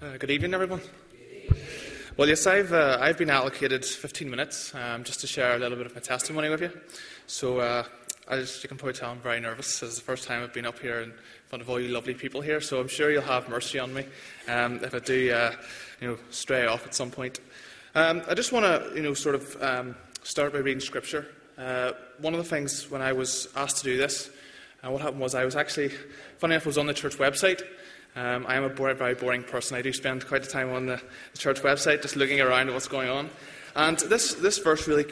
Good evening, everyone. Well, yes, I've been allocated 15 minutes just to share a little bit of my testimony with you. So, as you can probably tell, I'm very nervous. This is the first time I've been up here in front of all you lovely people here. So I'm sure you'll have mercy on me if I do, stray off at some point. I just want to, start by reading Scripture. One of the things when I was asked to do this, what happened was I was actually, funny enough, I was on the church website. I am a very boring person. I do spend quite a time on the church website just looking around at what's going on. And this verse really,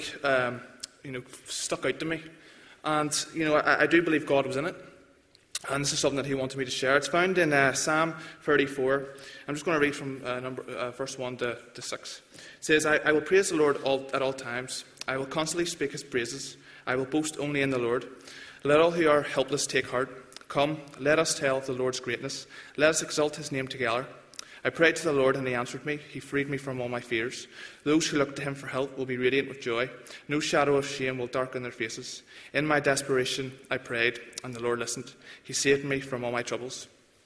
stuck out to me. And, I do believe God was in it. And this is something that he wanted me to share. It's found in Psalm 34. I'm just going to read from verse 1 to 6. It says, I will praise the Lord at all times. I will constantly speak his praises. I will boast only in the Lord. Let all who are helpless take heart. Come, let us tell of the Lord's greatness. Let us exalt his name together. I prayed to the Lord, and he answered me. He freed me from all my fears. Those who look to him for help will be radiant with joy. No shadow of shame will darken their faces. In my desperation, I prayed, and the Lord listened. He saved me from all my troubles.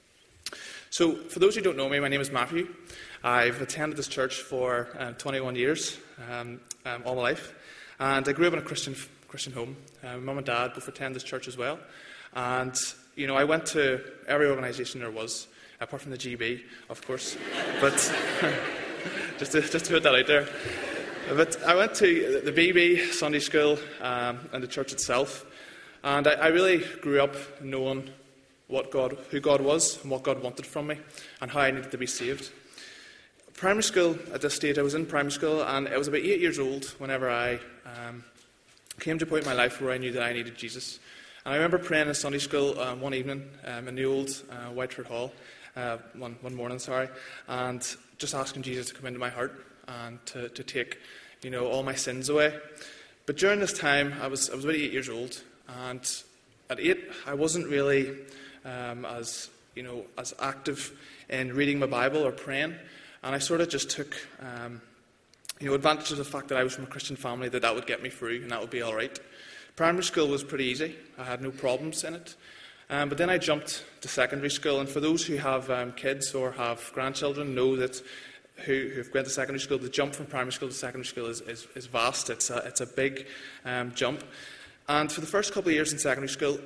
So, for those who don't know me, my name is Matthew. I've attended this church for 21 years, all my life. And I grew up in a Christian home. Mum and Dad both attend this church as well. And I went to every organisation there was, apart from the GB, of course. But just to put that out there. But I went to the BB, Sunday school, and the church itself. And I really grew up knowing who God was and what God wanted from me and how I needed to be saved. Primary school, at this stage, I was in primary school, and I was about 8 years old whenever I came to a point in my life where I knew that I needed Jesus. And I remember praying in Sunday school one evening in the old Whiteford Hall, one morning, and just asking Jesus to come into my heart and to take, all my sins away. But during this time, I was about 8 years old, and at 8, I wasn't really as active in reading my Bible or praying, and I sort of just took, advantage of the fact that I was from a Christian family, that would get me through and that would be all right. Primary school was pretty easy. I had no problems in it. But then I jumped to secondary school. And for those who have kids or have grandchildren, know that who've gone to secondary school, the jump from primary school to secondary school is vast. It's a big jump. And for the first couple of years in secondary school,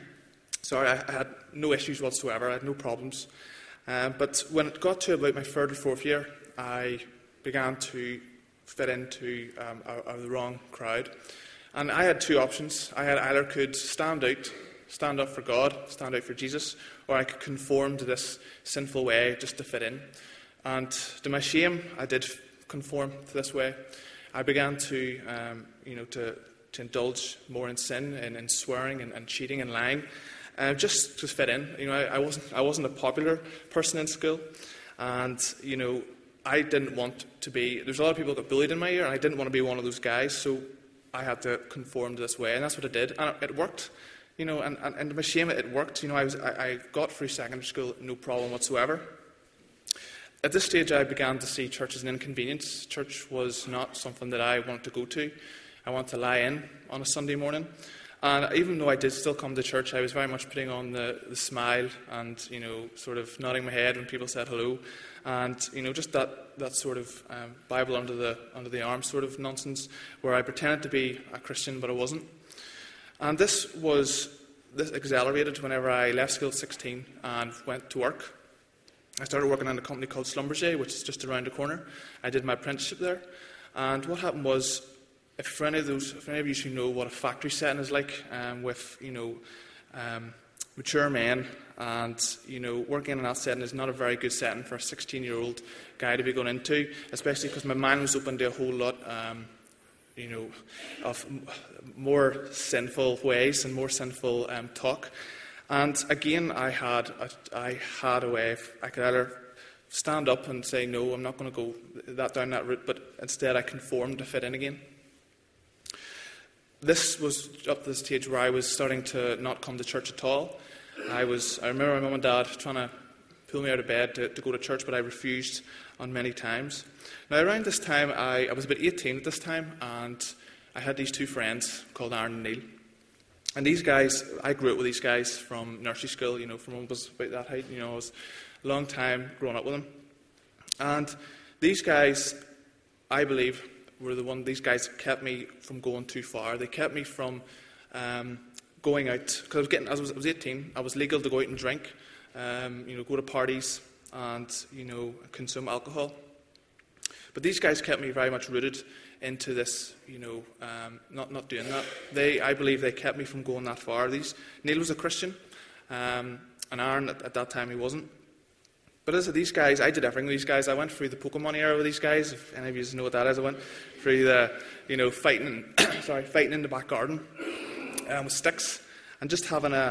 I had no issues whatsoever. I had no problems. But when it got to about my third or fourth year, I began to fit into the wrong crowd. And I had two options. I either could stand up for God, stand out for Jesus, or I could conform to this sinful way just to fit in. And to my shame, I did conform to this way. I began to indulge more in sin and in swearing and cheating and lying, just to fit in. I wasn't a popular person in school, and I didn't want to be. There's a lot of people that got bullied in my year, and I didn't want to be one of those guys. So I had to conform to this way, and that's what I did, and it worked. And to my shame, it worked. I got through secondary school, no problem whatsoever. At this stage, I began to see church as an inconvenience. Church was not something that I wanted to go to. I wanted to lie in on a Sunday morning. And even though I did still come to church, I was very much putting on the smile and, sort of nodding my head when people said hello. And, just that sort of Bible under the arm sort of nonsense, where I pretended to be a Christian, but I wasn't. And this accelerated whenever I left school at 16 and went to work. I started working in a company called Schlumberger, which is just around the corner. I did my apprenticeship there. And what happened was, if any of you who know what a factory setting is like, with mature men, and working in that setting is not a very good setting for a 16-year-old guy to be going into, especially because my mind was open to a whole lot, of more sinful ways and more sinful talk. And again, I had a way. I could either stand up and say, no, I'm not going to go down that route, but instead I conformed to fit in again. This was up to the stage where I was starting to not come to church at all. I remember my mum and dad trying to pull me out of bed to go to church, but I refused on many times. Now, around this time, I was about 18 at this time, and I had these two friends called Aaron and Neil. And these guys, I grew up with these guys from nursery school, from when I was about that height. I was a long time growing up with them. And these guys, I believe, these guys kept me from going too far. They kept me from going out, because I was 18, I was legal to go out and drink, go to parties and, consume alcohol. But these guys kept me very much rooted into this, not doing that. I believe they kept me from going that far. Neil was a Christian, and Aaron at that time he wasn't. But as these guys, I did everything with these guys. I went through the Pokemon era with these guys. If any of you know what that is, I went through the, fighting in the back garden with sticks and just having a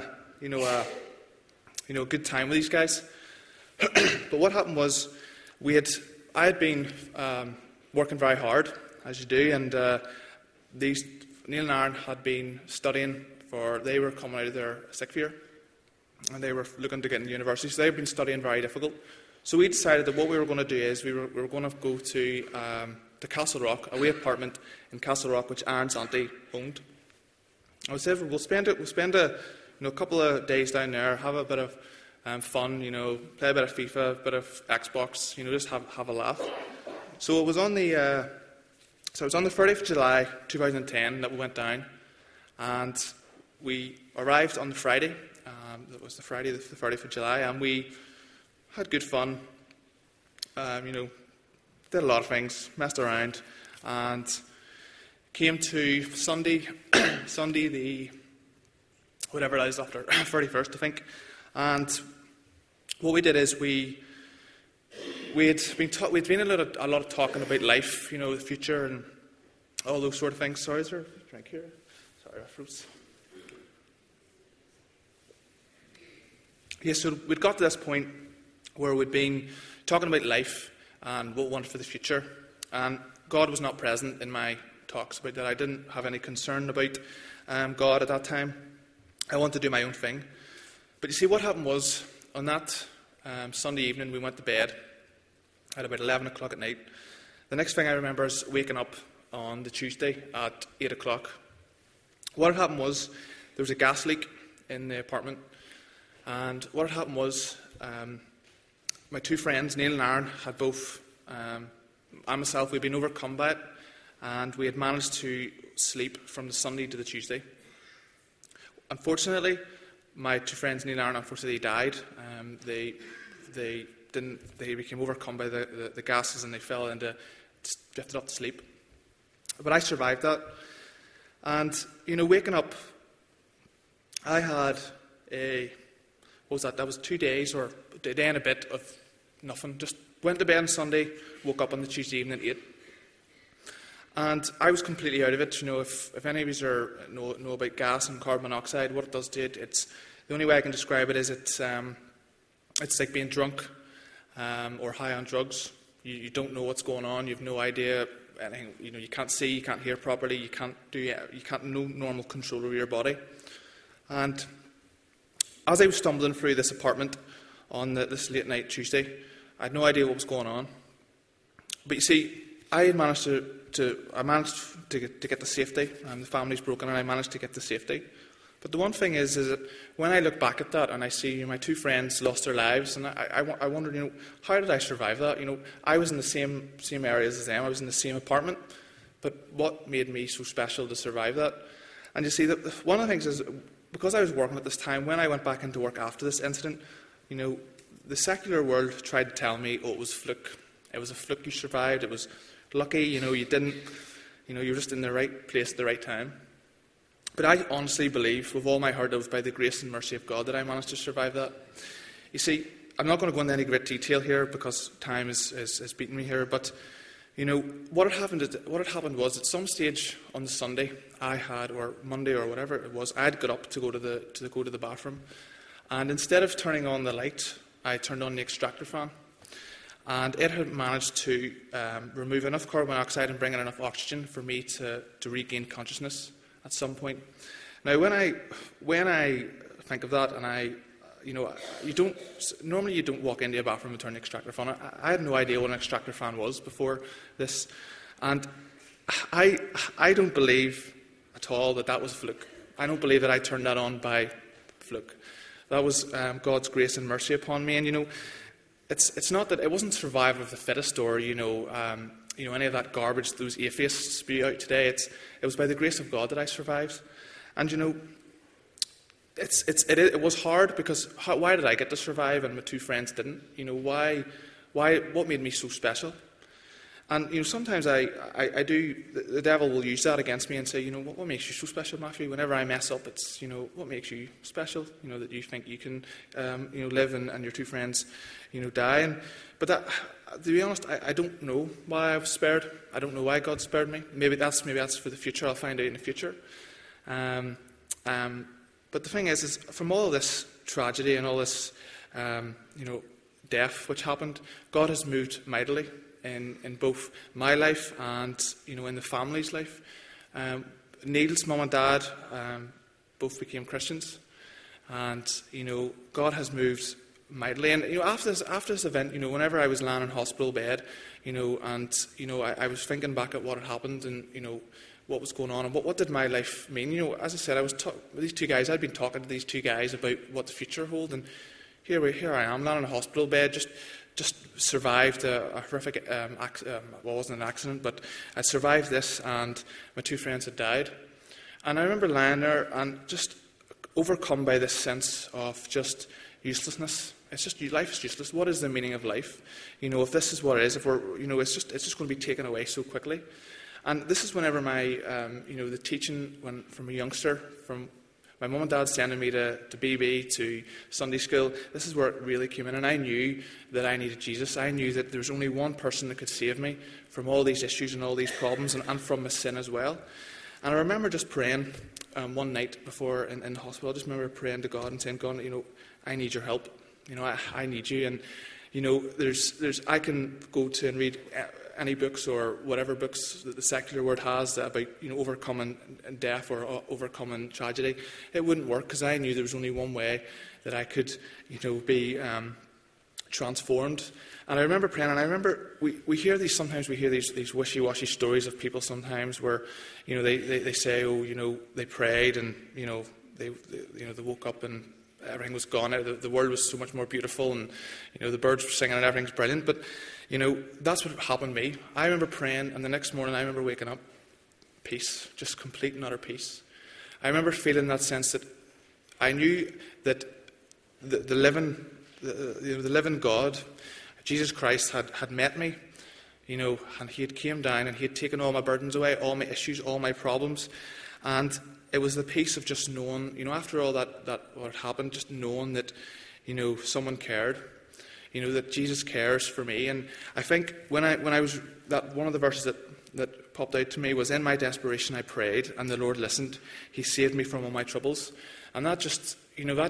good time with these guys. But what happened was, I had been working very hard, as you do, and Neil and Aaron had been studying they were coming out of their sick year, and they were looking to get into university, so they'd been studying very difficult. So we decided that what we were going to do is we were going to go to Castle Rock, a wee apartment in Castle Rock, which Aaron's auntie owned. I said we'll spend a couple of days down there, have a bit of fun, play a bit of FIFA, a bit of Xbox, just have a laugh. So it was on the 30th of July 2010 that we went down, and we arrived on the Friday. That was the Friday, the 30th of July, and we had good fun. Did a lot of things, messed around, and came to Sunday, the whatever it is after 31st, I think. And what we did is we'd been a lot of talking about life, the future and all those sort of things. Sorry, is there a drink here? Sorry, I froze. Yes, so we'd got to this point where we'd been talking about life and what we wanted for the future. And God was not present in my talks about that. I didn't have any concern about God at that time. I wanted to do my own thing. But you see, what happened was, on that Sunday evening, we went to bed at about 11 o'clock at night. The next thing I remember is waking up on the Tuesday at 8 o'clock. What had happened was, there was a gas leak in the apartment. And what had happened was, my two friends, Neil and Aaron, had both, and myself, we'd been overcome by it, and we had managed to sleep from the Sunday to the Tuesday. Unfortunately, my two friends, Neil and Aaron, unfortunately died. They became overcome by the gases, and they drifted off to sleep. But I survived that. And, waking up, I had that was 2 days or a day and a bit of nothing. Just went to bed on Sunday, woke up on the Tuesday evening at 8. And I was completely out of it. If any of you know about gas and carbon monoxide, what it does to it, it's the only way I can describe it is it's like being drunk or high on drugs. You don't know what's going on. You have no idea anything. You can't see, you can't hear properly, you can't no normal control over your body. And as I was stumbling through this apartment on this late night Tuesday, I had no idea what was going on. But you see, I managed to get to safety. The family's broken, and I managed to get to safety. But the one thing is that when I look back at that and I see my two friends lost their lives, and I wondered, how did I survive that? I was in the same areas as them. I was in the same apartment. But what made me so special to survive that? And you see, that one of the things is, because I was working at this time, when I went back into work after this incident, the secular world tried to tell me, it was fluke. It was a fluke you survived. It was lucky, you didn't, you were just in the right place at the right time. But I honestly believe, with all my heart, it was by the grace and mercy of God that I managed to survive that. You see, I'm not going to go into any great detail here because time is beating me here, but, what had happened was, at some stage on the Sunday, or Monday or whatever it was, I had got up to go to the bathroom, and instead of turning on the light, I turned on the extractor fan. And it had managed to remove enough carbon dioxide and bring in enough oxygen for me to regain consciousness at some point. Now, when I think of that, and you don't walk into a bathroom and turn the extractor fan on. I had no idea what an extractor fan was before this, and I don't believe at all that was a fluke. I don't believe that I turned that on by fluke. That was God's grace and mercy upon me, and it's not that it wasn't survival of the fittest or any of that garbage those atheists spew out today. It was by the grace of God that I survived. And it was hard because why did I get to survive and my two friends didn't? What made me so special? And sometimes I do. The devil will use that against me and say, what makes you so special, Matthew? Whenever I mess up, it's what makes you special? That you think you can live and your two friends die. But that, to be honest, I don't know why I was spared. I don't know why God spared me. Maybe that's for the future. I'll find out in the future. But the thing is from all of this tragedy and all this death which happened, God has moved mightily in both my life and in the family's life. Neil's mum and dad both became Christians, and God has moved mightily. And after this event, whenever I was lying in hospital bed, I was thinking back at what had happened and what was going on and what did my life mean. As I said, I was these two guys. I'd been talking to these two guys about what the future held, and here I am, lying in a hospital bed, just survived a horrific accident. Well, it wasn't an accident, but I survived this, and my two friends had died. And I remember lying there and just overcome by this sense of just uselessness. It's just life is useless. What is the meaning of life? If this is what it is, if we're, it's just going to be taken away so quickly. And this is whenever my, the teaching from a youngster, from my mum and dad sending me to BB, to Sunday school, this is where it really came in. And I knew that I needed Jesus. I knew that there was only one person that could save me from all these issues and all these problems and from my sin as well. And I remember just praying one night before in the hospital. I just remember praying to God and saying, God, I need your help. I need you. And, I can go to and read any books or whatever books that the secular world has about overcoming death or overcoming tragedy. It wouldn't work because I knew there was only one way that I could be transformed. And I remember praying, and I remember we hear these wishy-washy stories of people sometimes where they say, they prayed and they woke up and everything was gone. The world was so much more beautiful, and the birds were singing and everything's brilliant. But that's what happened to me. I remember praying, and the next morning I remember waking up, peace, just complete and utter peace. I remember feeling that sense that I knew that the living God, Jesus Christ, had met me, and He had came down and He had taken all my burdens away, all my issues, all my problems, and it was the peace of just knowing, after all that what happened, just knowing that, someone cared, that Jesus cares for me. And I think when I was, that one of the verses that popped out to me was, in my desperation I prayed, and the Lord listened. He saved me from all my troubles. And that just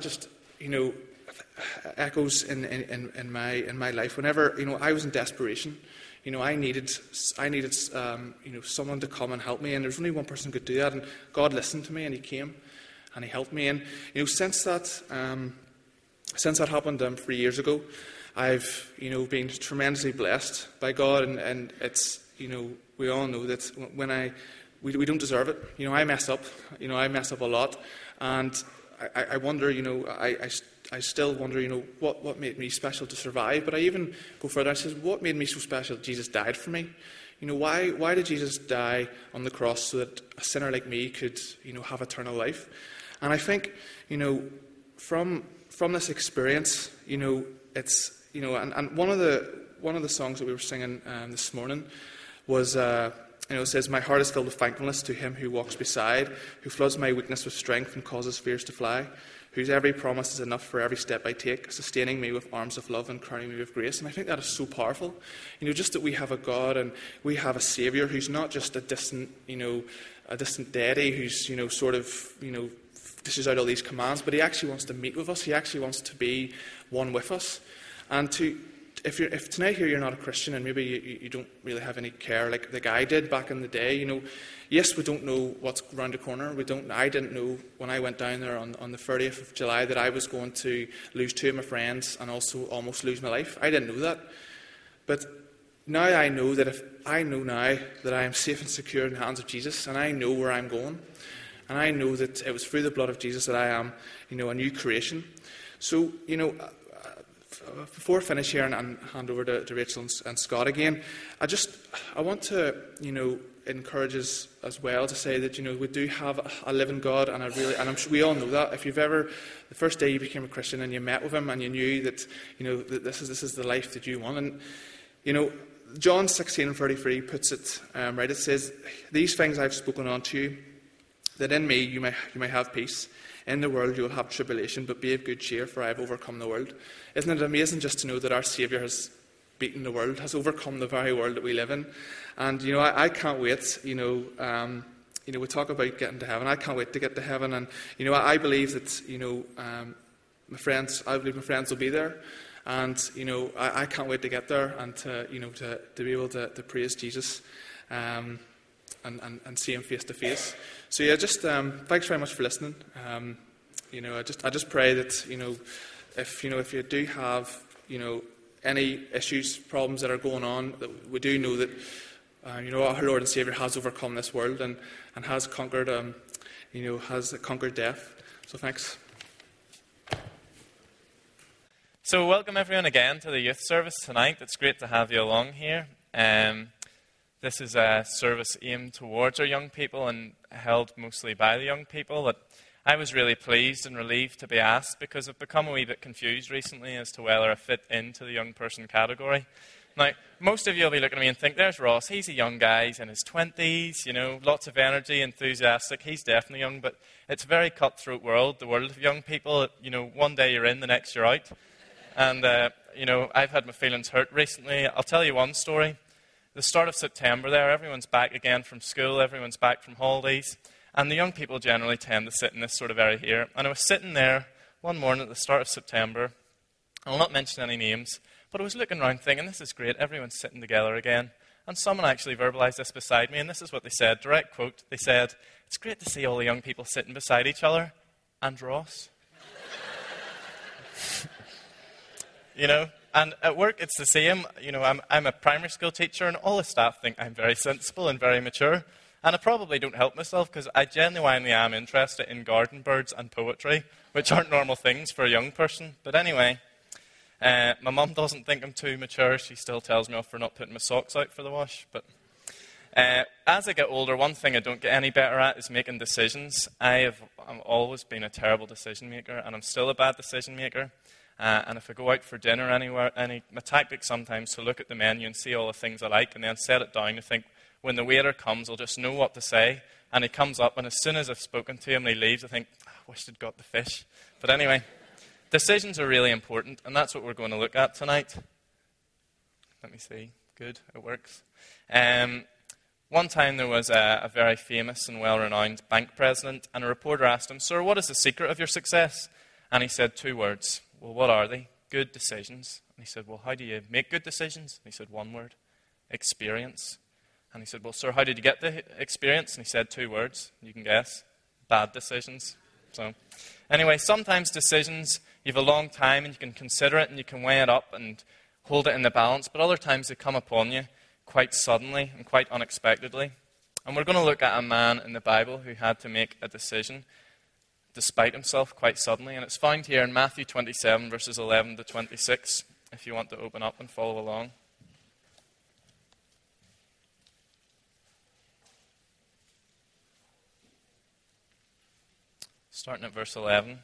echoes in my life. Whenever, I was in desperation, I needed someone to come and help me, and there's only one person who could do that, and God listened to me, and He came, and He helped me. And since that happened 3 years ago, I've been tremendously blessed by God, and it's we all know that when we don't deserve it. I mess up, I mess up a lot, and I wonder, I still wonder, what made me special to survive? But I even go further. I says, what made me so special? Jesus died for me. Why did Jesus die on the cross so that a sinner like me could, have eternal life? And I think, from this experience, it's, and one of the songs that we were singing this morning was, it says, my heart is filled with thankfulness to Him who walks beside, who floods my weakness with strength and causes fears to fly, whose every promise is enough for every step I take, sustaining me with arms of love and crowning me with grace. And I think that is so powerful. Just that we have a God and we have a Saviour who's not just a distant deity who's, dishes out all these commands, but He actually wants to meet with us. He actually wants to be one with us. And if tonight here you're not a Christian and maybe you don't really have any care like I did back in the day, yes, we don't know what's around the corner. I didn't know when I went down there on the 30th of July that I was going to lose two of my friends and also almost lose my life. I didn't know that. But now I know that I am safe and secure in the hands of Jesus, and I know where I'm going. And I know that it was through the blood of Jesus that I am, a new creation. So, before I finish here and hand over to Rachel and Scott again, I want to, encourage us as well to say that, we do have a living God, and I'm sure we all know that. If you've ever, the first day you became a Christian and you met with Him and you knew that, that this is the life that you want, and, John 16:33 puts it right. It says, "These things I've spoken unto you, that in me you may have peace. In the world you will have tribulation, but be of good cheer, for I have overcome the world." Isn't it amazing just to know that our Saviour has beaten the world, has overcome the very world that we live in? And, I can't wait. We talk about getting to heaven. I can't wait to get to heaven. And, I believe that, my friends will be there. And, I can't wait to get there and to be able to praise Jesus and see Him face to face. So, thanks very much for listening. I just pray that, if you do have, any issues, problems that are going on, that we do know that, our Lord and Saviour has overcome this world and has conquered, has conquered death. So thanks. So welcome everyone again to the youth service tonight. It's great to have you along here. This is a service aimed towards our young people and held mostly by the young people. But I was really pleased and relieved to be asked, because I've become a wee bit confused recently as to whether I fit into the young person category. Now, most of you will be looking at me and think, there's Ross, he's a young guy, he's in his 20s, lots of energy, enthusiastic, he's definitely young, but it's a very cutthroat world, the world of young people. One day you're in, the next you're out. And, I've had my feelings hurt recently. I'll tell you one story. The start of September there, everyone's back again from school, everyone's back from holidays, and the young people generally tend to sit in this sort of area here. And I was sitting there one morning at the start of September. I'll not mention any names, but I was looking around thinking, this is great, everyone's sitting together again. And someone actually verbalised this beside me, and this is what they said, direct quote. They said, "It's great to see all the young people sitting beside each other, and Ross." And at work it's the same. I'm a primary school teacher, and all the staff think I'm very sensible and very mature. And I probably don't help myself, because I genuinely am interested in garden birds and poetry, which aren't normal things for a young person. But anyway, my mum doesn't think I'm too mature. She still tells me off for not putting my socks out for the wash. But as I get older, one thing I don't get any better at is making decisions. I've always been a terrible decision maker, and I'm still a bad decision maker. And if I go out for dinner anywhere, my tactic sometimes to look at the menu and see all the things I like, and then set it down to think, when the waiter comes, I'll just know what to say. And he comes up, and as soon as I've spoken to him and he leaves, I think, I wish I'd got the fish. But anyway, decisions are really important, and that's what we're going to look at tonight. Let me see. Good, it works. One time there was a very famous and well-renowned bank president, and a reporter asked him, "Sir, what is the secret of your success?" And he said 2 words. "Well, what are they?" "Good decisions." And he said, "Well, how do you make good decisions?" And he said, 1 word. "Experience." And he said, "Well, sir, how did you get the experience?" And he said 2 words. You can guess. Bad decisions. So, anyway, sometimes decisions, you have a long time and you can consider it and you can weigh it up and hold it in the balance. But other times they come upon you quite suddenly and quite unexpectedly. And we're going to look at a man in the Bible who had to make a decision despite himself quite suddenly. And it's found here in Matthew 27, verses 11 to 26, if you want to open up and follow along. Starting at verse 11.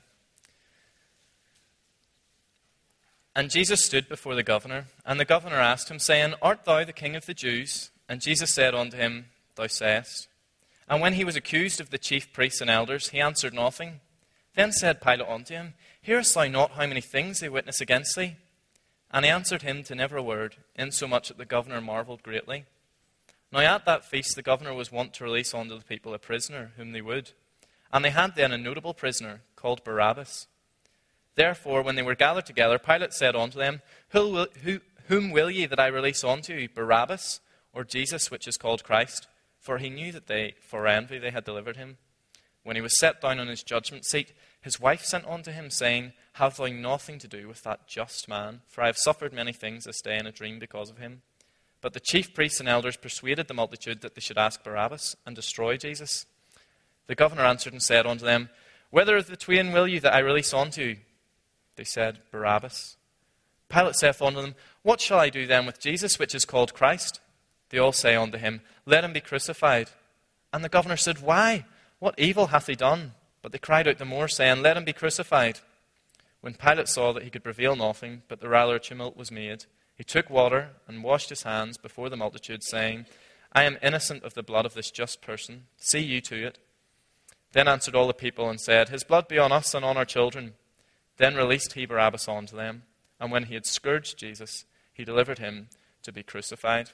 "And Jesus stood before the governor, and the governor asked him, saying, Art thou the king of the Jews? And Jesus said unto him, Thou sayest. And when he was accused of the chief priests and elders, he answered nothing. Then said Pilate unto him, Hearest thou not how many things they witness against thee? And he answered him to never a word, insomuch that the governor marveled greatly. Now at that feast the governor was wont to release unto the people a prisoner, whom they would. And they had then a notable prisoner, called Barabbas. Therefore, when they were gathered together, Pilate said unto them, Whom will ye that I release unto you, Barabbas, or Jesus, which is called Christ? For he knew that for envy they had delivered him. When he was set down on his judgment seat, his wife sent unto him, saying, Have thou nothing to do with that just man? For I have suffered many things this day in a dream because of him. But the chief priests and elders persuaded the multitude that they should ask Barabbas and destroy Jesus. The governor answered and said unto them, Whether of the twain will you that I release unto you? They said, Barabbas. Pilate saith unto them, What shall I do then with Jesus, which is called Christ? They all say unto him, Let him be crucified. And the governor said, Why? What evil hath he done? But they cried out the more, saying, Let him be crucified. When Pilate saw that he could prevail nothing, but the rather tumult was made, he took water and washed his hands before the multitude, saying, I am innocent of the blood of this just person. See you to it. Then answered all the people and said, His blood be on us and on our children. Then released he Barabbas unto them. And when he had scourged Jesus, he delivered him to be crucified.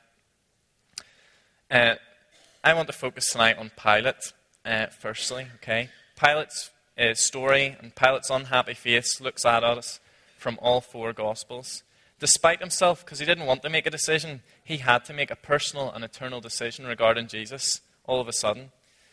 I want to focus tonight on Pilate, firstly. Okay, Pilate's story and Pilate's unhappy face looks at us from all four Gospels. Despite himself, because he didn't want to make a decision, he had to make a personal and eternal decision regarding Jesus all of a sudden.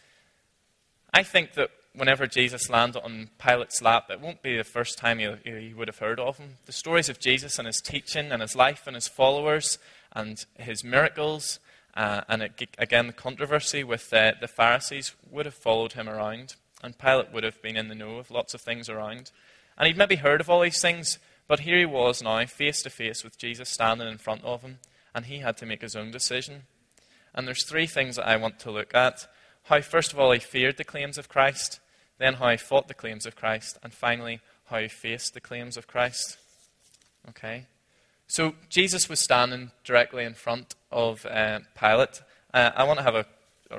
I think that whenever Jesus landed on Pilate's lap, it won't be the first time he would have heard of him. The stories of Jesus and his teaching and his life and his followers and his miracles and again the controversy with the Pharisees would have followed him around. And Pilate would have been in the know of lots of things around. And he'd maybe heard of all these things, but here he was now, face to face with Jesus standing in front of him, and he had to make his own decision. And there's three things that I want to look at. How, first of all, he feared the claims of Christ, then how he fought the claims of Christ, and finally, how he faced the claims of Christ. Okay? So, Jesus was standing directly in front of Pilate. I want to have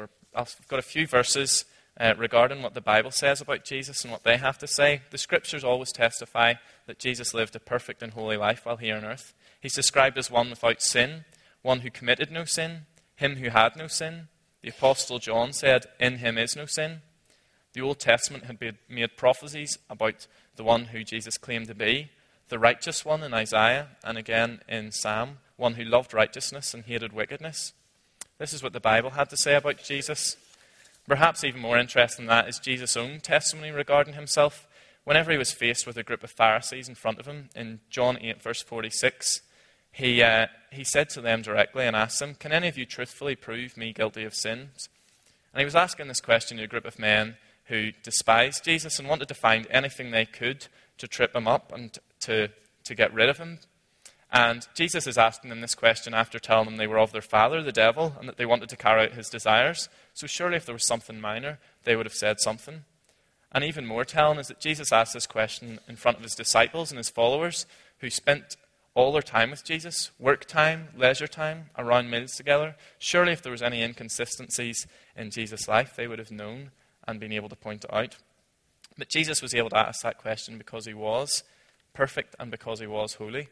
I've got a few verses regarding what the Bible says about Jesus and what they have to say. The Scriptures always testify that Jesus lived a perfect and holy life while here on earth. He's described as one without sin, one who committed no sin, him who had no sin. The Apostle John said, In him is no sin. The Old Testament had made prophecies about the one who Jesus claimed to be, the righteous one in Isaiah, and again in Psalm, one who loved righteousness and hated wickedness. This is what the Bible had to say about Jesus. Perhaps even more interesting than that is Jesus' own testimony regarding himself. Whenever he was faced with a group of Pharisees in front of him, in John 8, verse 46, he said to them directly and asked them, Can any of you truthfully prove me guilty of sins? And he was asking this question to a group of men who despised Jesus and wanted to find anything they could to trip him up and to get rid of him. And Jesus is asking them this question after telling them they were of their father, the devil, and that they wanted to carry out his desires. So surely if there was something minor, they would have said something. And even more telling is that Jesus asked this question in front of his disciples and his followers who spent all their time with Jesus, work time, leisure time, around meals together. Surely if there was any inconsistencies in Jesus' life, they would have known and been able to point it out. But Jesus was able to ask that question because he was perfect and because he was holy.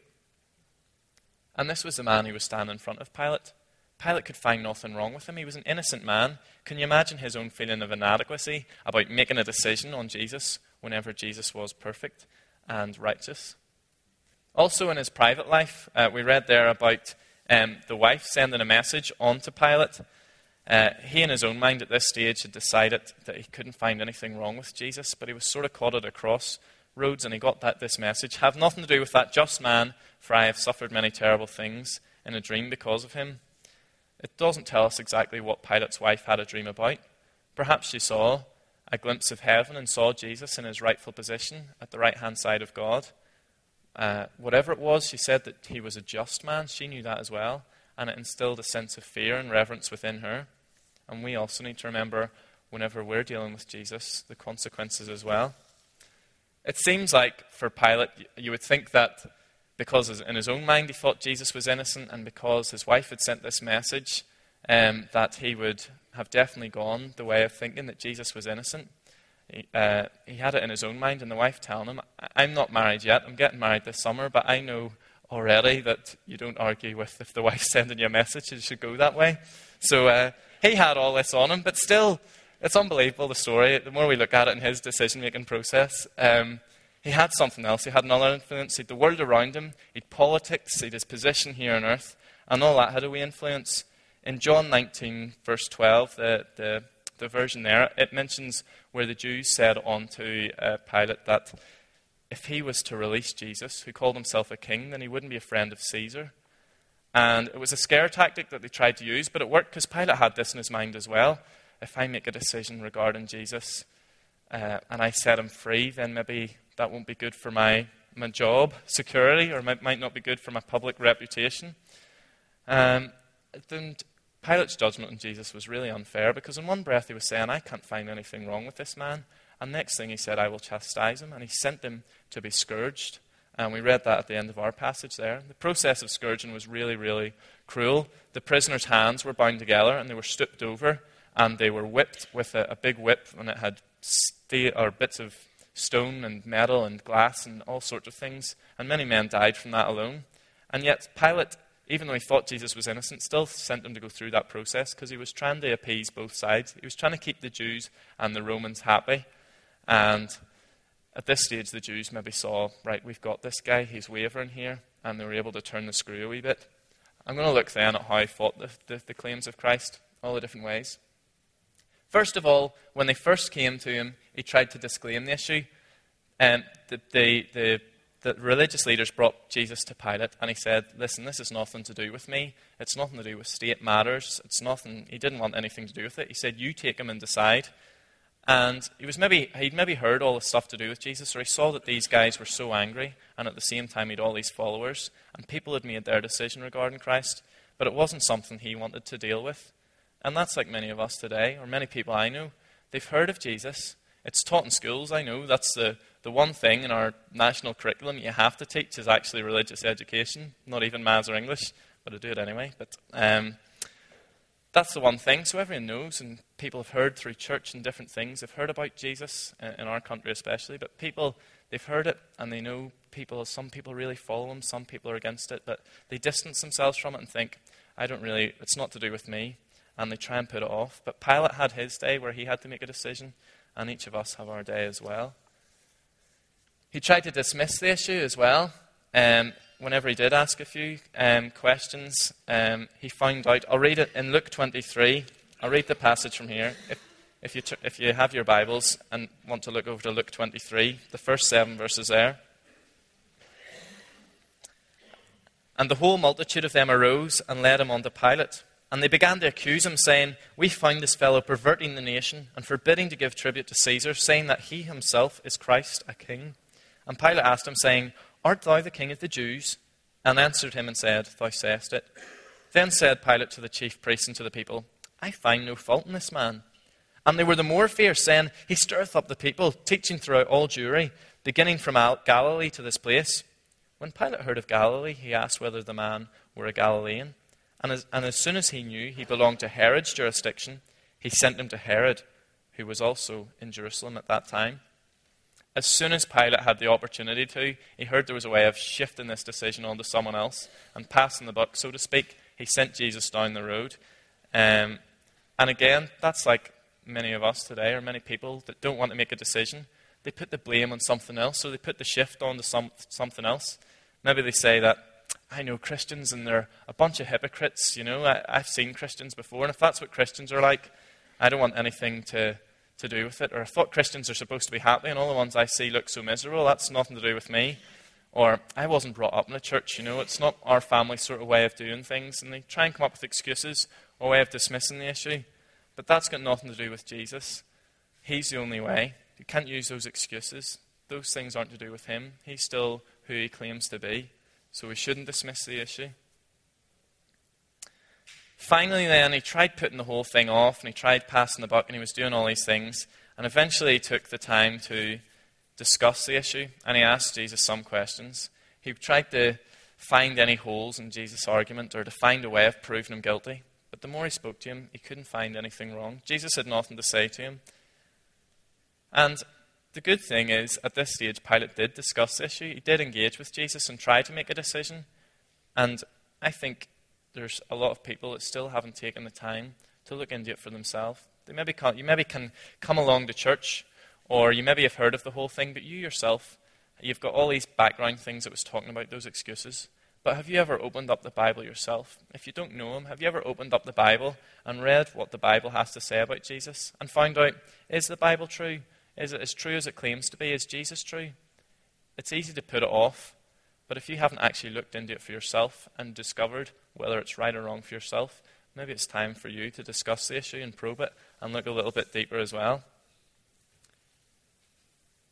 And this was the man who was standing in front of Pilate. Pilate could find nothing wrong with him. He was an innocent man. Can you imagine his own feeling of inadequacy about making a decision on Jesus whenever Jesus was perfect and righteous? Also in his private life, we read there about the wife sending a message on to Pilate. He in his own mind at this stage had decided that he couldn't find anything wrong with Jesus, but he was sort of caught at a crossroads and he got this message. Have nothing to do with that just man, for I have suffered many terrible things in a dream because of him. It doesn't tell us exactly what Pilate's wife had a dream about. Perhaps she saw a glimpse of heaven and saw Jesus in his rightful position at the right-hand side of God. Whatever it was, she said that he was a just man. She knew that as well, and it instilled a sense of fear and reverence within her. And we also need to remember, whenever we're dealing with Jesus, the consequences as well. It seems like for Pilate, you would think that because in his own mind he thought Jesus was innocent, and because his wife had sent this message, that he would have definitely gone the way of thinking that Jesus was innocent. He had it in his own mind, and the wife telling him, I'm not married yet, I'm getting married this summer, but I know already that you don't argue with if the wife's sending you a message, it should go that way. So he had all this on him, but still, it's unbelievable, the story. The more we look at it in his decision-making process, he had something else. He had another influence. He had the world around him. He had politics. He had his position here on earth. And all that had a wee influence. In John 19, verse 12, the version there, it mentions where the Jews said unto Pilate that if he was to release Jesus, who called himself a king, then he wouldn't be a friend of Caesar. And it was a scare tactic that they tried to use, but it worked because Pilate had this in his mind as well. If I make a decision regarding Jesus and I set him free, then maybe that won't be good for my my job security, or might not be good for my public reputation. Then Pilate's judgment on Jesus was really unfair, because in one breath he was saying, I can't find anything wrong with this man. And next thing he said, I will chastise him. And he sent him to be scourged. And we read that at the end of our passage there. The process of scourging was really, really cruel. The prisoner's hands were bound together and they were stooped over, and they were whipped with a big whip, and it had steel, or bits of stone and metal and glass and all sorts of things. And many men died from that alone. And yet Pilate, even though he thought Jesus was innocent, still sent him to go through that process, because he was trying to appease both sides. He was trying to keep the Jews and the Romans happy. And at this stage, the Jews maybe saw, right, we've got this guy, he's wavering here, and they were able to turn the screw a wee bit. I'm going to look then at how he fought the claims of Christ, all the different ways. First of all, when they first came to him, he tried to disclaim the issue. The religious leaders brought Jesus to Pilate, and he said, listen, this has nothing to do with me. It's nothing to do with state matters. It's nothing. He didn't want anything to do with it. He said, you take him and decide. And he'd maybe heard all the stuff to do with Jesus, or he saw that these guys were so angry, and at the same time he had all these followers, and people had made their decision regarding Christ, but it wasn't something he wanted to deal with. And that's like many of us today, or many people I know. They've heard of Jesus. It's taught in schools, I know. That's the one thing in our national curriculum you have to teach is actually religious education, not even Maths or English, but I do it anyway. But that's the one thing. So everyone knows, and people have heard through church and different things. They've heard about Jesus, in our country especially, but people, they've heard it, and they know people. Some people really follow him, some people are against it, but they distance themselves from it and think, it's not to do with me, and they try and put it off. But Pilate had his day where he had to make a decision, and each of us have our day as well. He tried to dismiss the issue as well. Whenever he did ask a few questions, he found out. I'll read it in Luke 23. I'll read the passage from here. If you have your Bibles and want to look over to Luke 23, the first 7 verses there. And the whole multitude of them arose and led him unto Pilate. And they began to accuse him, saying, we find this fellow perverting the nation and forbidding to give tribute to Caesar, saying that he himself is Christ, a king. And Pilate asked him, saying, art thou the king of the Jews? And answered him and said, thou sayest it. Then said Pilate to the chief priests and to the people, I find no fault in this man. And they were the more fierce, saying, he stirreth up the people, teaching throughout all Jewry, beginning from Galilee to this place. When Pilate heard of Galilee, he asked whether the man were a Galilean. And as soon as he knew he belonged to Herod's jurisdiction, he sent him to Herod, who was also in Jerusalem at that time. As soon as Pilate had the opportunity to, he heard there was a way of shifting this decision onto someone else and passing the buck, so to speak. He sent Jesus down the road. And again, that's like many of us today, or many people that don't want to make a decision. They put the blame on something else, so they put the shift onto something else. Maybe they say that, I know Christians and they're a bunch of hypocrites. I've seen Christians before, and if that's what Christians are like, I don't want anything to do with it. Or I thought Christians are supposed to be happy, and all the ones I see look so miserable. That's nothing to do with me. Or I wasn't brought up in a church. It's not our family sort of way of doing things. And they try and come up with excuses or a way of dismissing the issue. But that's got nothing to do with Jesus. He's the only way. You can't use those excuses. Those things aren't to do with him. He's still who he claims to be. So we shouldn't dismiss the issue. Finally then, he tried putting the whole thing off, and he tried passing the buck, and he was doing all these things. And eventually he took the time to discuss the issue, and he asked Jesus some questions. He tried to find any holes in Jesus' argument, or to find a way of proving him guilty. But the more he spoke to him, he couldn't find anything wrong. Jesus had nothing to say to him. And the good thing is, at this stage, Pilate did discuss the issue. He did engage with Jesus and try to make a decision. And I think there's a lot of people that still haven't taken the time to look into it for themselves. You maybe can come along to church, or you maybe have heard of the whole thing, but you yourself, you've got all these background things that was talking about, those excuses. But have you ever opened up the Bible yourself? If you don't know him, have you ever opened up the Bible and read what the Bible has to say about Jesus and found out, is the Bible true? Is it as true as it claims to be? Is Jesus true? It's easy to put it off, but if you haven't actually looked into it for yourself and discovered whether it's right or wrong for yourself, maybe it's time for you to discuss the issue and probe it and look a little bit deeper as well.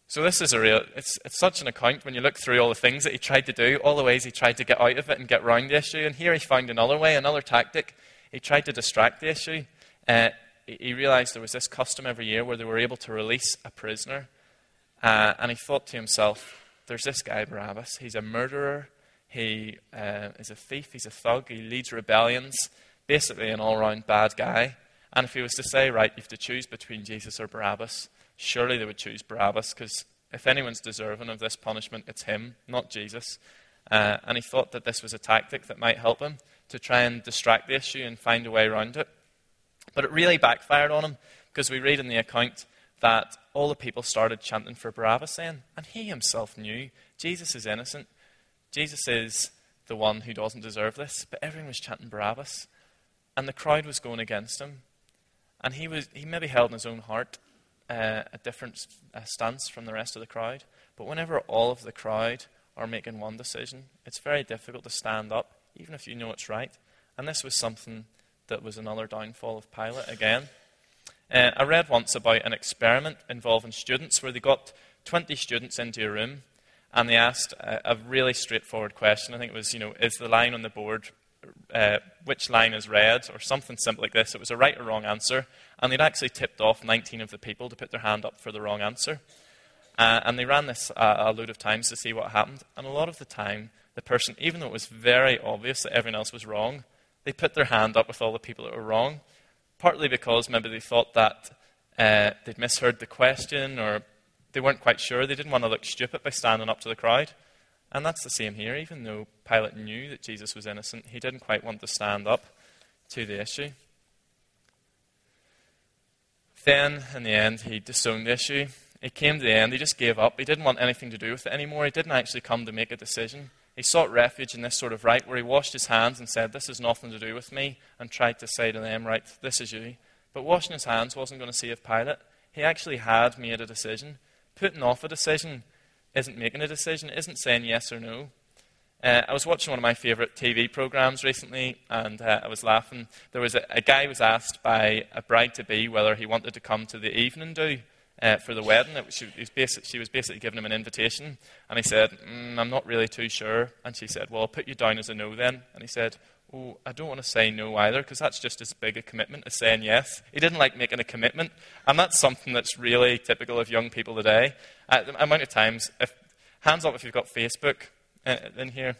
So this is it's such an account when you look through all the things that he tried to do, all the ways he tried to get out of it and get round the issue. And here he found another way, another tactic. He tried to distract the issue. He realized there was this custom every year where they were able to release a prisoner. And he thought to himself, there's this guy Barabbas. He's a murderer. He is a thief. He's a thug. He leads rebellions. Basically an all-round bad guy. And if he was to say, right, you have to choose between Jesus or Barabbas, surely they would choose Barabbas, because if anyone's deserving of this punishment, it's him, not Jesus. And he thought that this was a tactic that might help him to try and distract the issue and find a way around it. But it really backfired on him, because we read in the account that all the people started chanting for Barabbas then, and he himself knew Jesus is innocent. Jesus is the one who doesn't deserve this, but everyone was chanting Barabbas, and the crowd was going against him. And he maybe held in his own heart a different stance from the rest of the crowd. But whenever all of the crowd are making one decision, it's very difficult to stand up, even if you know it's right. And this was something that was another downfall of Pilate again. I read once about an experiment involving students where they got 20 students into a room and they asked a really straightforward question. I think it was, is the line on the board, which line is red, or something simple like this. It was a right or wrong answer, and they'd actually tipped off 19 of the people to put their hand up for the wrong answer. And they ran this a load of times to see what happened, and a lot of the time, the person, even though it was very obvious that everyone else was wrong, they put their hand up with all the people that were wrong, partly because maybe they thought that they'd misheard the question, or they weren't quite sure. They didn't want to look stupid by standing up to the crowd. And that's the same here. Even though Pilate knew that Jesus was innocent, he didn't quite want to stand up to the issue. Then, in the end, he disowned the issue. It came to the end. He just gave up. He didn't want anything to do with it anymore. He didn't actually come to make a decision. He sought refuge in this sort of right where he washed his hands and said, this has nothing to do with me, and tried to say to them, right, this is you. But washing his hands wasn't going to save Pilate. He actually had made a decision. Putting off a decision isn't making a decision, isn't saying yes or no. I was watching one of my favourite TV programmes recently, and I was laughing. There was a guy was asked by a bride-to-be whether he wanted to come to the evening do for the wedding. She was basically giving him an invitation, and he said, I'm not really too sure. And she said, well, I'll put you down as a no then. And he said, oh, I don't want to say no either, because that's just as big a commitment as saying yes. He didn't like making a commitment, and that's something that's really typical of young people today. The amount of times, hands up if you've got Facebook in here.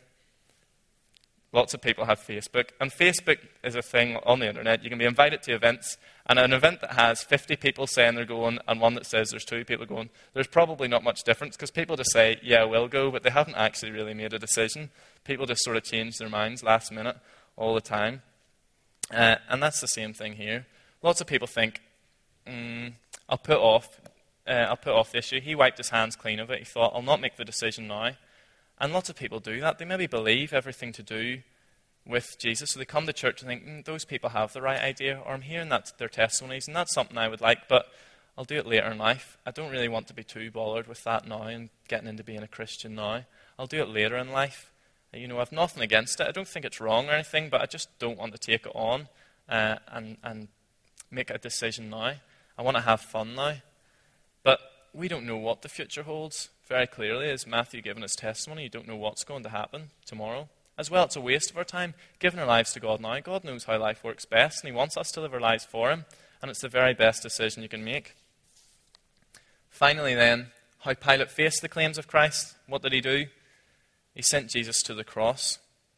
Lots of people have Facebook, and Facebook is a thing on the internet. You can be invited to events, and an event that has 50 people saying they're going and one that says there's 2 people going, there's probably not much difference, because people just say, yeah, we'll go, but they haven't actually really made a decision. People just sort of change their minds last minute all the time. And that's the same thing here. Lots of people think, I'll put off the issue. He wiped his hands clean of it. He thought, I'll not make the decision now. And lots of people do that. They maybe believe everything to do with Jesus. So they come to church and think, those people have the right idea, or I'm hearing that their testimonies, and that's something I would like, but I'll do it later in life. I don't really want to be too bothered with that now and getting into being a Christian now. I'll do it later in life. I've nothing against it. I don't think it's wrong or anything, but I just don't want to take it on and make a decision now. I want to have fun now. But we don't know what the future holds. Very clearly, as Matthew given his testimony, you don't know what's going to happen tomorrow. As well, it's a waste of our time giving our lives to God now. God knows how life works best, and he wants us to live our lives for him, and it's the very best decision you can make. Finally then, how Pilate faced the claims of Christ. What did he do? He sent Jesus to the cross.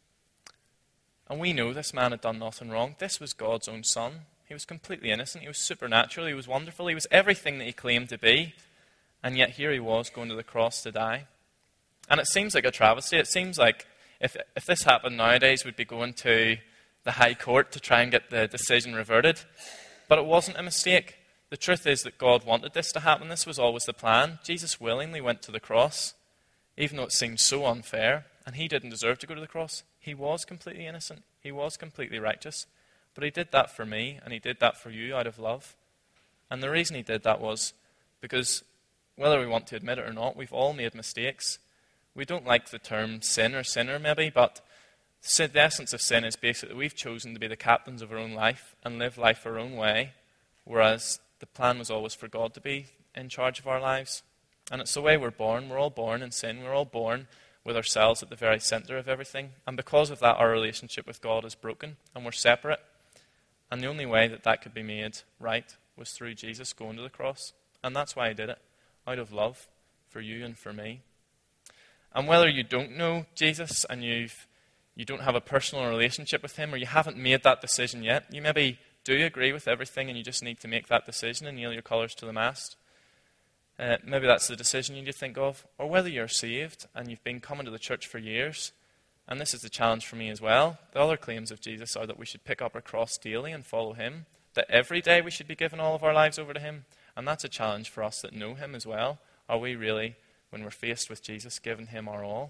And we know this man had done nothing wrong. This was God's own son. He was completely innocent. He was supernatural. He was wonderful. He was everything that he claimed to be. And yet here he was going to the cross to die. And it seems like a travesty. It seems like if this happened nowadays, we'd be going to the High Court to try and get the decision reverted. But it wasn't a mistake. The truth is that God wanted this to happen. This was always the plan. Jesus willingly went to the cross, even though it seemed so unfair. And he didn't deserve to go to the cross. He was completely innocent. He was completely righteous. But he did that for me, and he did that for you out of love. And the reason he did that was because, whether we want to admit it or not, we've all made mistakes. We don't like the term sin or sinner maybe, but the essence of sin is basically we've chosen to be the captains of our own life and live life our own way, whereas the plan was always for God to be in charge of our lives. And it's the way we're born. We're all born in sin. We're all born with ourselves at the very center of everything. And because of that, our relationship with God is broken and we're separate. And the only way that that could be made right was through Jesus going to the cross. And that's why he did it, out of love for you and for me. And whether you don't know Jesus and you don't have a personal relationship with him, or you haven't made that decision yet, you maybe do agree with everything and you just need to make that decision and nail your colours to the mast. Maybe that's the decision you need to think of. Or whether you're saved and you've been coming to the church for years, and this is the challenge for me as well. The other claims of Jesus are that we should pick up our cross daily and follow him, that every day we should be giving all of our lives over to him. And that's a challenge for us that know him as well. Are we really, when we're faced with Jesus, giving him our all?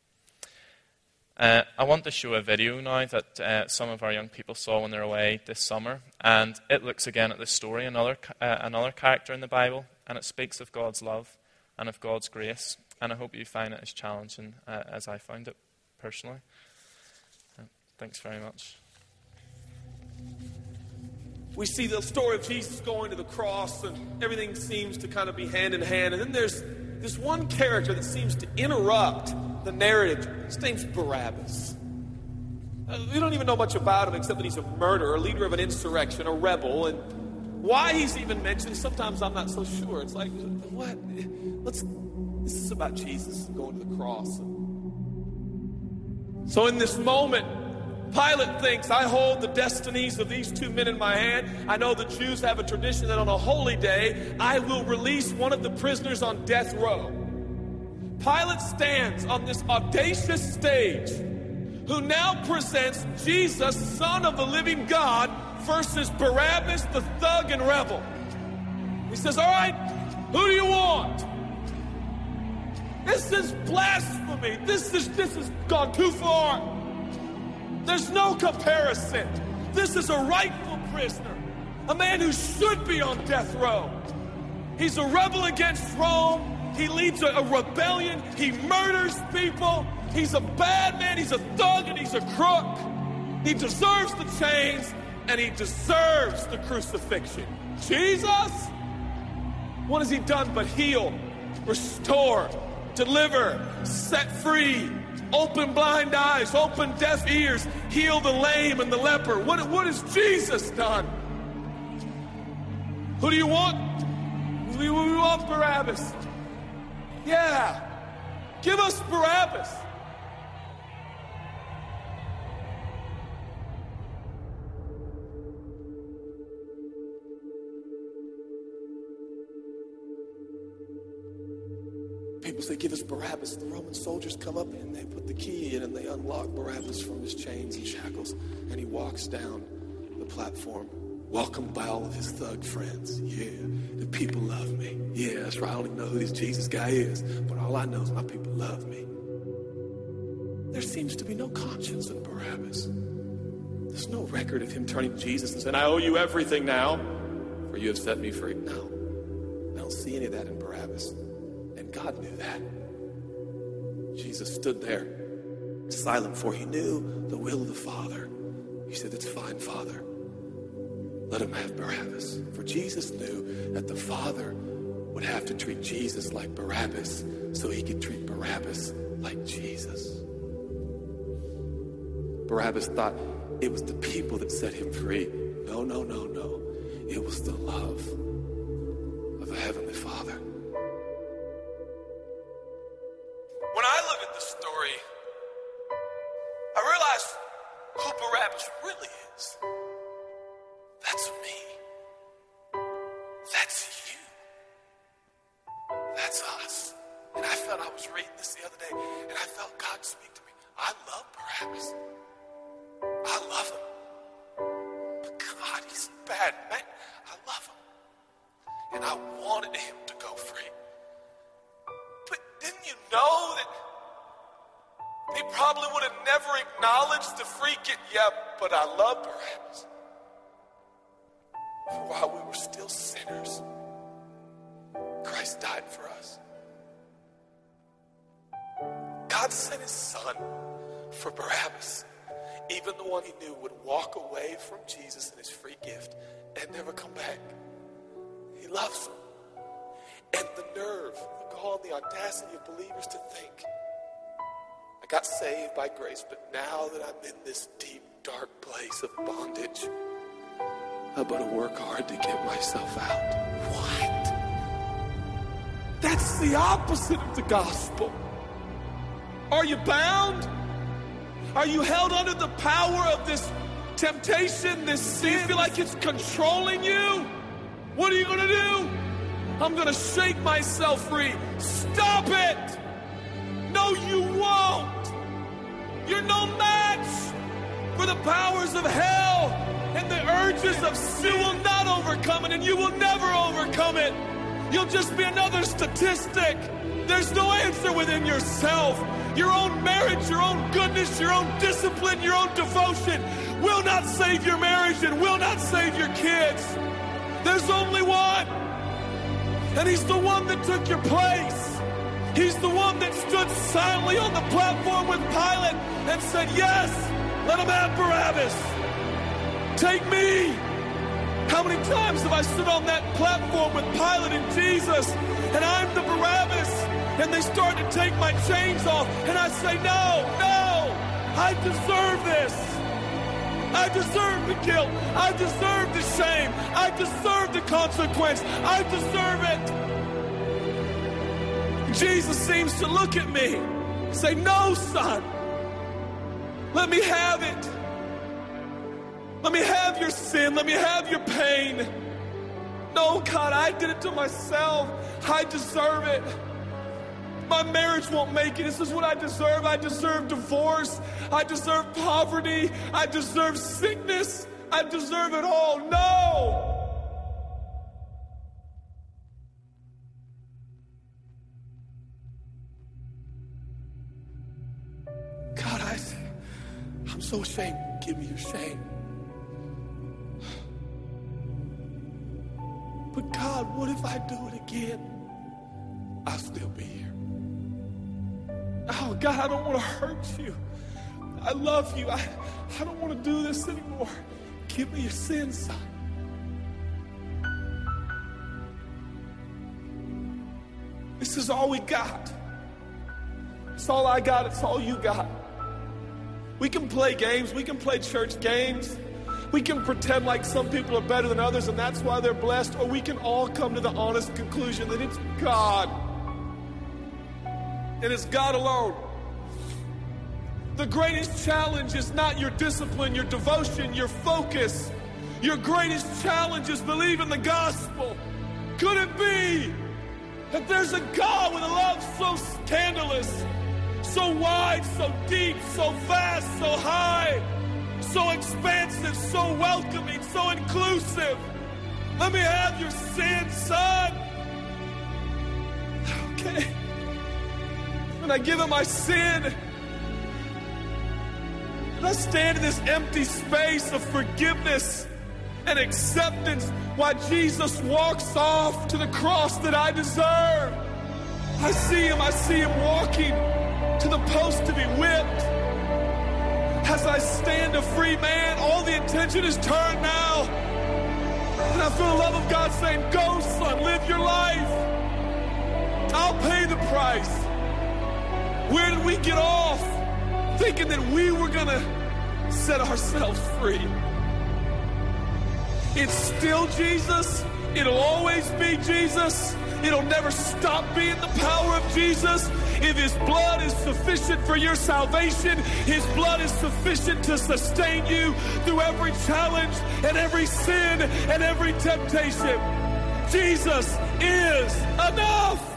I want to show a video now that some of our young people saw when they were away this summer. And it looks again at this story, another character in the Bible. And it speaks of God's love and of God's grace. And I hope you find it as challenging as I found it personally. Thanks very much. We see the story of Jesus going to the cross, and everything seems to kind of be hand in hand. And then there's this one character that seems to interrupt the narrative. His name's Barabbas. We don't even know much about him except that he's a murderer, a leader of an insurrection, a rebel. And why he's even mentioned, sometimes I'm not so sure. It's like, what? This is about Jesus going to the cross. So in this moment, Pilate thinks, I hold the destinies of these two men in my hand. I know the Jews have a tradition that on a holy day, I will release one of the prisoners on death row. Pilate stands on this audacious stage, who now presents Jesus, Son of the living God, versus Barabbas, the thug and rebel. He says, all right, who do you want? This is blasphemy. This has gone too far. There's no comparison. This is a rightful prisoner, a man who should be on death row. He's a rebel against Rome. He leads a rebellion. He murders people. He's a bad man. He's a thug and he's a crook. He deserves the chains and he deserves the crucifixion. Jesus? What has he done but heal, restore, deliver, set free, open blind eyes, open deaf ears, heal the lame and the leper? What has Jesus done? Who do you want? We want Barabbas. Yeah. Give us Barabbas. People say, give us Barabbas. The Roman soldiers come up and they put the key in and they unlock Barabbas from his chains and shackles. And he walks down the platform, welcomed by all of his thug friends. Yeah, the people love me. Yeah, that's right. I don't even know who this Jesus guy is, but all I know is my people love me. There seems to be no conscience in Barabbas. There's no record of him turning to Jesus and saying, I owe you everything now, for you have set me free. No, I don't see any of that in Barabbas. And God knew that. Jesus stood there, silent, for he knew the will of the Father. He said, it's fine, Father. Let him have Barabbas. For Jesus knew that the Father would have to treat Jesus like Barabbas so he could treat Barabbas like Jesus. Barabbas thought it was the people that set him free. No. It was the love of a heavenly Father. When I look at this story, I realize who Barabbas really is. That's me. That's you. That's us. And I felt, I was reading this the other day, and I felt God speak to me. I love Barabbas. I love him. But God, he's a bad man. I love him. And I wanted him to go free. But didn't you know that he probably would have never acknowledged the freak it? Yeah, but I love Barabbas. For while we were still sinners, Christ died for us. God sent his son for Barabbas, even the one he knew would walk away from Jesus and his free gift and never come back. He loves him. and the nerve, the gall, and the audacity of believers to think, I got saved by grace, but now that I'm in this deep, dark place of bondage, I better work hard to get myself out. What? That's the opposite of the gospel. Are you bound? Are you held under the power of this temptation, this sin? Do you feel like it's controlling you? What are you going to do? I'm going to shake myself free. Stop it! No, you won't. You're no match for the powers of hell, and the urges of sin will not overcome it, and you will never overcome it. You'll just be another statistic. There's no answer within yourself. Your own marriage, your own goodness, your own discipline, your own devotion will not save your marriage and will not save your kids. There's only one. And he's the one that took your place. He's the one that stood silently on the platform with Pilate and said, yes, let him have Barabbas. Take me. How many times have I stood on that platform with Pilate and Jesus, and I'm the Barabbas, and they start to take my chains off, and I say, no, I deserve this. I deserve the guilt. I deserve the shame. I deserve the consequence. I deserve it. Jesus seems to look at me and say, no, son. Let me have it. Let me have your sin. Let me have your pain. No, God, I did it to myself. I deserve it. My marriage won't make it. This is what I deserve. I deserve divorce. I deserve poverty. I deserve sickness. I deserve it all. No! God, I'm so ashamed. Give me your shame. But God, what if I do it again? I'll still be here. Oh, God, I don't want to hurt you. I love you. I don't want to do this anymore. Give me your sins, son. This is all we got. It's all I got. It's all you got. We can play games. We can play church games. We can pretend like some people are better than others, and that's why they're blessed. Or we can all come to the honest conclusion that it's God. And it's God alone. The greatest challenge is not your discipline, your devotion, your focus. Your greatest challenge is believing the gospel. Could it be that there's a God with a love so scandalous, so wide, so deep, so vast, so high, so expansive, so welcoming, so inclusive? Let me have your sin, son. Okay. And I give him my sin. And I stand in this empty space of forgiveness and acceptance while Jesus walks off to the cross that I deserve. I see him walking to the post to be whipped. As I stand a free man, all the attention is turned now. And I feel the love of God saying, go, son, live your life. I'll pay the price. Where did we get off? Thinking that we were going to set ourselves free. It's still Jesus. It'll always be Jesus. It'll never stop being the power of Jesus. If his blood is sufficient for your salvation, his blood is sufficient to sustain you through every challenge and every sin and every temptation. Jesus is enough.